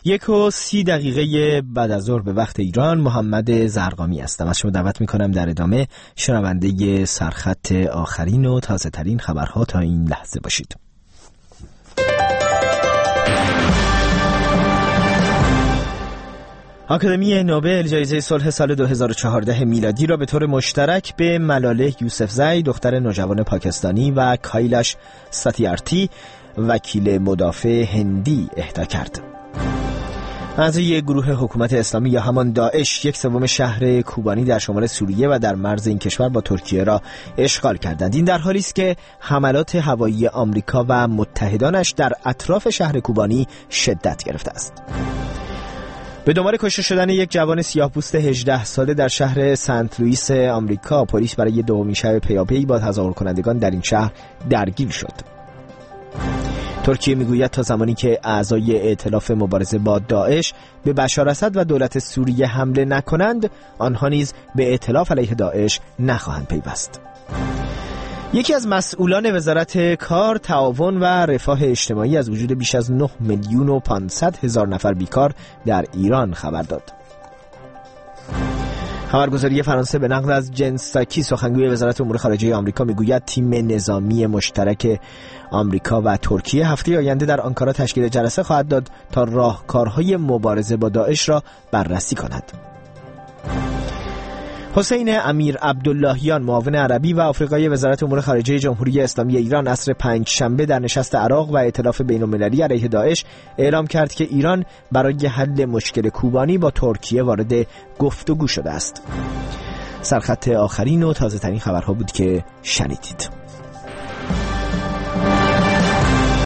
1:30 بعد از ظهر به وقت ایران. محمد زرقامی هستم. از شما دعوت میکنم در ادامه شنونده سرخط آخرین و تازه ترین خبرها تا این لحظه باشید. آکادمی نوبل جایزه صلح سال 2014 میلادی را به طور مشترک به ملاله یوسفزئی دختر نوجوان پاکستانی و کایلاش ستیارتی وکیل مدافع هندی اهدا کرد. اعضای گروه حکومت اسلامی یا همان داعش 1/3 شهر کوبانی در شمال سوریه و در مرز این کشور با ترکیه را اشغال کردند. این در حالی است که حملات هوایی آمریکا و متحدانش در اطراف شهر کوبانی شدت گرفته است. به دنبال کشته شدن یک جوان سیاه‌پوست 18 ساله در شهر سنت لوئیس آمریکا، پلیس برای دومین شب پیاپی با تظاهر کنندگان در این شهر درگیر شد. ترکیه میگوید تا زمانی که اعضای ائتلاف مبارزه با داعش به بشار اسد و دولت سوریه حمله نکنند، آنها نیز به ائتلاف علیه داعش نخواهند پیوست. یکی از مسئولان وزارت کار، تعاون و رفاه اجتماعی از وجود بیش از 9,500,000 نفر بیکار در ایران خبر داد. خبرگزاری فرانسه به نقل از جن ساکی سخنگوی وزارت امور خارجه آمریکا میگوید تیم نظامی مشترک آمریکا و ترکیه هفته آینده در آنکارا تشکیل جلسه خواهد داد تا راهکارهای مبارزه با داعش را بررسی کند. حسین امیر عبداللهیان معاون عربی و آفریقایی وزارت امور خارجه جمهوری اسلامی ایران عصر پنجشنبه در نشست عراق و ائتلاف بین‌المللی علیه داعش اعلام کرد که ایران برای حل مشکل کوبانی با ترکیه وارد گفتگو شده است. سرخط آخرین و تازه ترین خبرها بود که شنیدید.